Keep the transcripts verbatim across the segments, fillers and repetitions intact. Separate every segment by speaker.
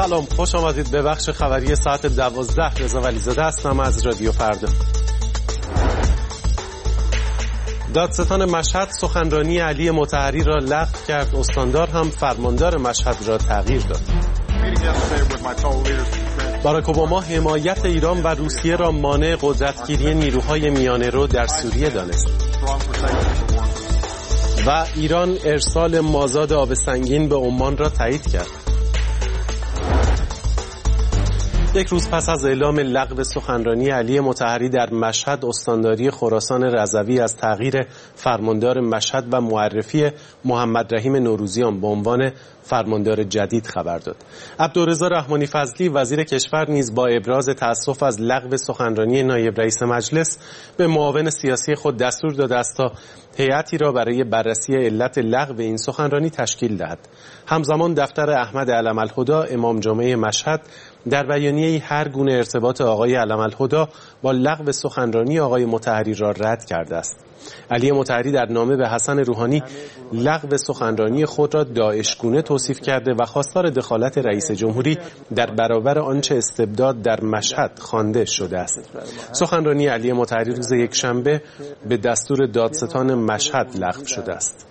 Speaker 1: سلام، خوش آمدید به بخش خبری ساعت دوازده. رضا ولیزاده هستم از رادیو فردا. دادستان مشهد سخنرانی علی مطهری را لغو کرد. استاندار هم فرماندار مشهد را تغییر داد. باراک اوباما حمایت ایران و روسیه را مانع قدرتگیری نیروهای میانه‌رو در سوریه دانست. و ایران ارسال مازاد آب سنگین به عمان را تایید کرد. یک روز پس از اعلام لغو سخنرانی علی مطهری در مشهد، استانداری خراسان رضوی از تغییر فرماندار مشهد و معرفی محمد رحیم نوروزیان به عنوان فرماندار جدید خبر داد. عبدالرضا رحمانی فضلی وزیر کشور نیز با ابراز تأسف از لغو سخنرانی نایب رئیس مجلس به معاون سیاسی خود دستور داده است تا هیئتی را برای بررسی علت لغو این سخنرانی تشکیل دهد. همزمان دفتر احمد علم‌الهدی امام جمعه مشهد در بیانیه‌ای هر گونه ارتباط آقای علم‌الهدی با لغو سخنرانی آقای مطهری را رد کرده است. علی مطهری در نامه به حسن روحانی لغو سخنرانی خود را داعشگونه توصیف کرده و خواستار دخالت رئیس جمهوری در برابر آنچه استبداد در مشهد خوانده شده است. سخنرانی علی مطهری روز یکشنبه به دستور دادستان مشهد لغو شده است.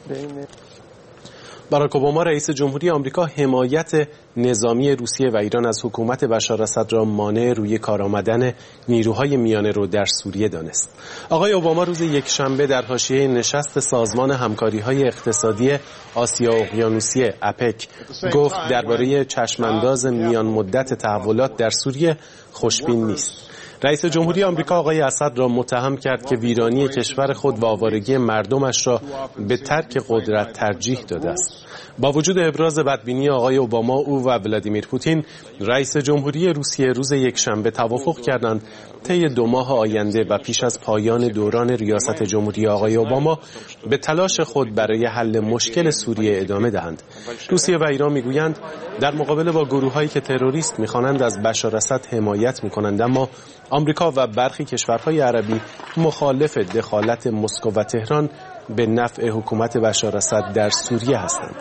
Speaker 1: باراک اوباما رئیس جمهوری آمریکا حمایت نظامی روسیه و ایران از حکومت بشار اسد را مانع روی کار آمدن نیروهای میانه‌رو در سوریه دانست. آقای اوباما روز یکشنبه در حاشیه نشست سازمان همکاری‌های اقتصادی آسیا اقیانوسیه اپک گفت درباره چشمانداز میان مدت تحولات در سوریه خوشبین نیست. رئیس جمهوری آمریکا آقای اسد را متهم کرد که ویرانی کشور خود و آوارگی مردمش را به ترک قدرت ترجیح داده است. با وجود ابراز بدبینی آقای اوباما، او و ولادیمیر پوتین رئیس جمهوری روسیه روز یکشنبه توافق کردند طی دو ماه آینده و پیش از پایان دوران ریاست جمهوری آقای اوباما به تلاش خود برای حل مشکل سوریه ادامه دهند. روسیه و ایران میگویند در مقابله با گروهایی که تروریست می‌خوانند از بشار اسد حمایت می‌کنند، اما آمریکا و برخی کشورهای عربی مخالف دخالت مسکو و تهران به نفع حکومت بشار اسد در سوریه هستند.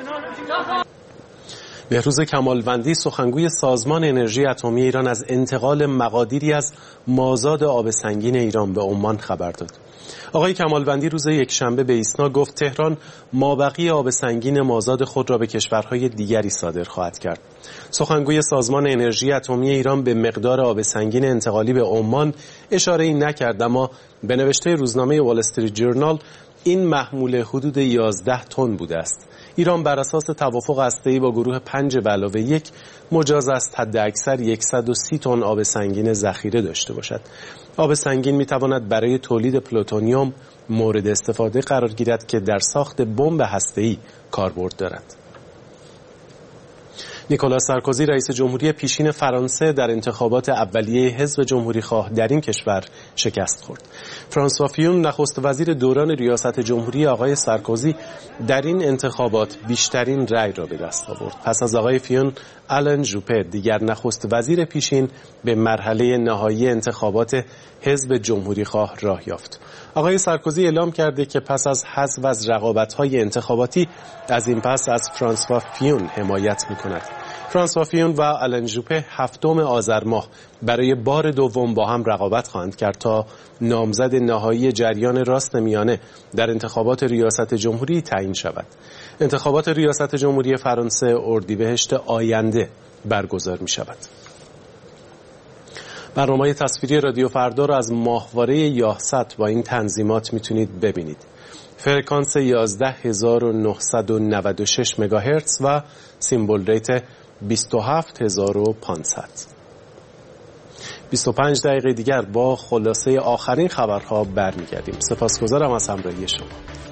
Speaker 1: بهروز کمالوندی سخنگوی سازمان انرژی اتمی ایران از انتقال مقادیری از مازاد آب سنگین ایران به عمان خبر داد. آقای کمالوندی روز یکشنبه به ایسنا گفت تهران مابقی آب سنگین مازاد خود را به کشورهای دیگری صادر خواهد کرد. سخنگوی سازمان انرژی اتمی ایران به مقدار آب سنگین انتقالی به عمان اشاره‌ای نکرد، اما به نوشته روزنامه وال استریت جورنال این محموله حدود یازده تن بوده است. ایران بر اساس توافق هسته‌ای با گروه پنج به علاوه یک مجاز است حد اکثر صد و سی تن آب سنگین ذخیره داشته باشد. آب سنگین می‌تواند برای تولید پلوتونیوم مورد استفاده قرار گیرد که در ساخت بمب هسته‌ای کاربرد دارد. نیکولاس سارکوزی رئیس جمهوری پیشین فرانسه در انتخابات اولیه حزب جمهوری خواه در این کشور شکست خورد. فرانسوا فیون نخست وزیر دوران ریاست جمهوری آقای سارکوزی در این انتخابات بیشترین رأی را به دست آورد. پس از آقای فیون، آلن ژوپه دیگر نخست وزیر پیشین به مرحله نهایی انتخابات حزب جمهوری خواه راه یافت. آقای سارکوزی اعلام کرده که پس از حذف از رقابت‌های انتخاباتی از این پس از فرانسوا فیون حمایت می‌کند. فرانسوا فیون و آلن ژوپه هفتم آذر ماه برای بار دوم با هم رقابت خواهند کرد تا نامزد نهایی جریان راست میانه در انتخابات ریاست جمهوری تعیین شود. انتخابات ریاست جمهوری فرانسه اردیبهشت آینده برگزار می‌شود. برنامه تصویری رادیو فردا را از ماهواره یاهست با این تنظیمات میتونید ببینید. فرکانس یازده هزار و نهصد و نود و شش مگاهرتز و سیمبل ریت بیست و هفت هزار و پانصد. بیست و پنج دقیقه دیگر با خلاصه آخرین خبرها برمیگردیم. سپاسگزارم از همراهی شما.